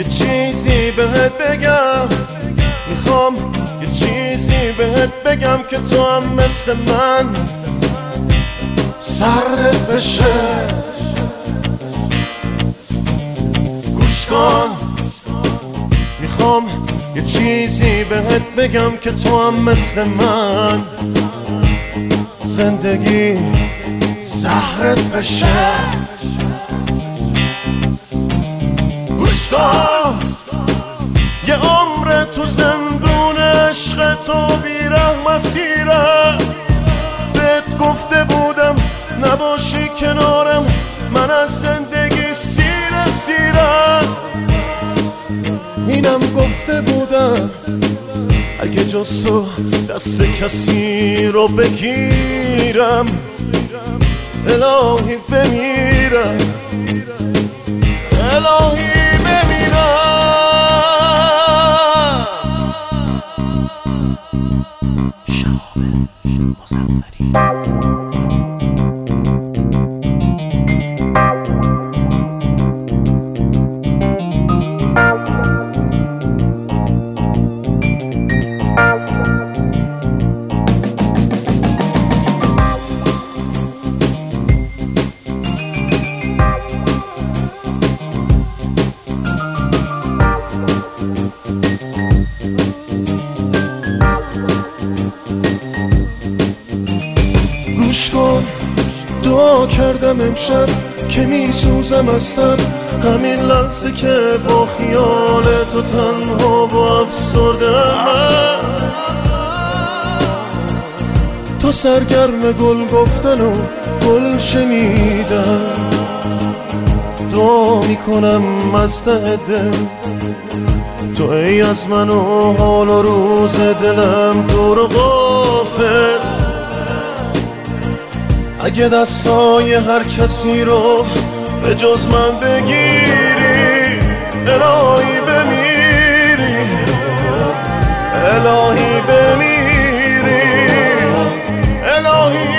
یه چیزی بهت بگم، میخوام یه چیزی بهت بگم که تو هم مثل من سردت بشه. گوش کن، میخوام یه چیزی بهت بگم که تو هم مثل من زندگی زهرت بشه. گوش کن، یه عمر تو زندون عشق تو بیره مسیره. بهت گفته بودم نباشی کنارم، من از زندگی سیرم. اینم گفته بودم اگه جز تو دست کسی رو بگیرم الهی بمیرم، الهی بمیرم. شهاب مظفری. گوش کن، دعا کردم امشب که میسوزم هستم، همین لحظه که با خیال تو تنها و افسردم. تو سرگرم گل گفتن و گل شنیدن، دعا میکنم از ته دل تو ای از من و حال و روز دلم دور و غافل. اگه دستای هر کسی رو به جز من بگیری الهی بمیری، الهی بمیری، الهی